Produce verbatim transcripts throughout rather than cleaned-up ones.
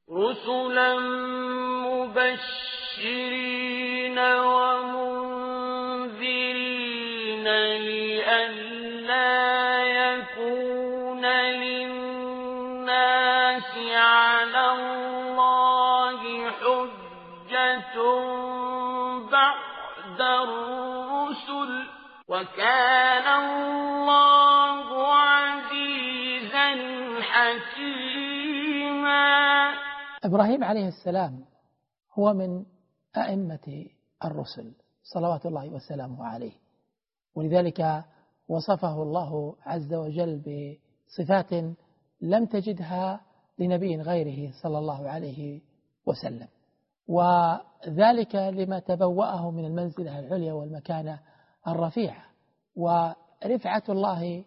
رسلا مبشرين ومنذرين لئلا يكون للناس على الله حجة بعد الرسل وكان الله عزيزا حكيما. إبراهيم عليه السلام هو من أئمة الرسل صلوات الله وسلامه عليه، ولذلك وصفه الله عز وجل بصفات لم تجدها لنبي غيره صلى الله عليه وسلم، وذلك لما تبوأه من المنزلة العليا والمكانة الرفيعة. ورفعة الله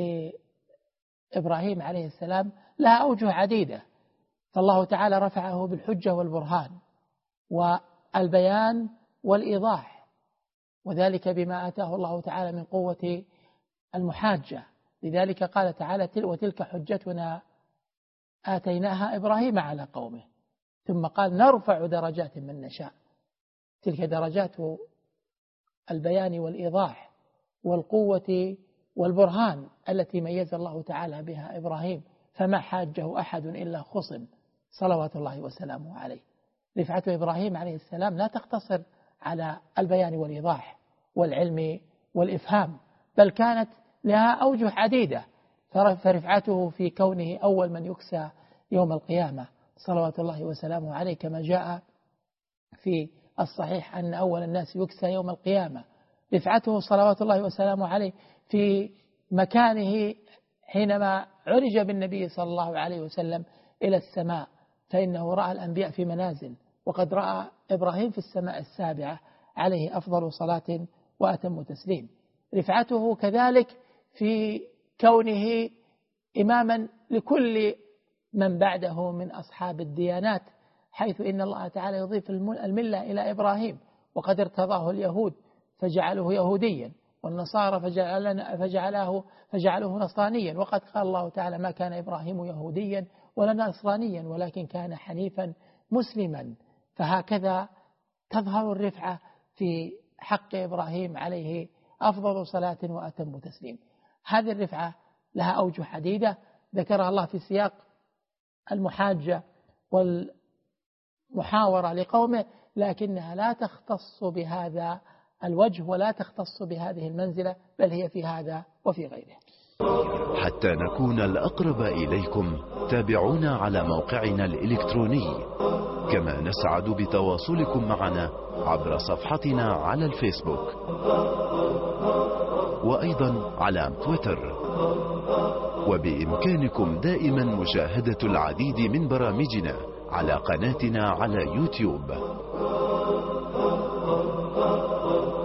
لإبراهيم عليه السلام لها أوجه عديدة، فالله تعالى رفعه بالحجة والبرهان والبيان والإيضاح، وذلك بما آتاه الله تعالى من قوة المحاجة. لذلك قال تعالى: وتلك حجتنا آتيناها إبراهيم على قومه. ثم قال: نرفع درجات من نشاء. تلك درجات البيان والإيضاح والقوة والبرهان التي ميز الله تعالى بها إبراهيم، فما حاجه أحد إلا خصم صلوات الله وسلامه عليه. رفعة إبراهيم عليه السلام لا تقتصر على البيان والإيضاح والعلم والإفهام، بل كانت لها أوجه عديدة. فرفعته في كونه أول من يكسى يوم القيامة صلوات الله وسلامه عليه، كما جاء في الصحيح أن أول الناس يكسى يوم القيامة. رفعته صلوات الله وسلامه عليه في مكانه حينما عرج بالنبي صلى الله عليه وسلم إلى السماء، فإنه رأى الأنبياء في منازل، وقد رأى إبراهيم في السماء السابعة عليه أفضل صلاة وأتم تسليم. رفعته كذلك في كونه إماما لكل من بعده من أصحاب الديانات، حيث إن الله تعالى يضيف الملة إلى إبراهيم، وقد ارتضاه اليهود فجعله يهوديا، والنصارى فجعله فجعله نصرانيا. وقد قال الله تعالى: ما كان إبراهيم يهوديا ولا نصرانيا ولكن كان حنيفا مسلما. فهكذا تظهر الرفعة في حق إبراهيم عليه أفضل صلاة وأتم تسليم. هذه الرفعة لها أوجه عديدة ذكرها الله في سياق المحاجة والمحاورة لقومه، لكنها لا تختص بهذا الوجه ولا تختص بهذه المنزلة، بل هي في هذا وفي غيره. حتى نكون الأقرب إليكم تابعونا على موقعنا الإلكتروني، كما نسعد بتواصلكم معنا عبر صفحتنا على الفيسبوك وأيضا على تويتر. وبإمكانكم دائما مشاهدة العديد من برامجنا على قناتنا على يوتيوب.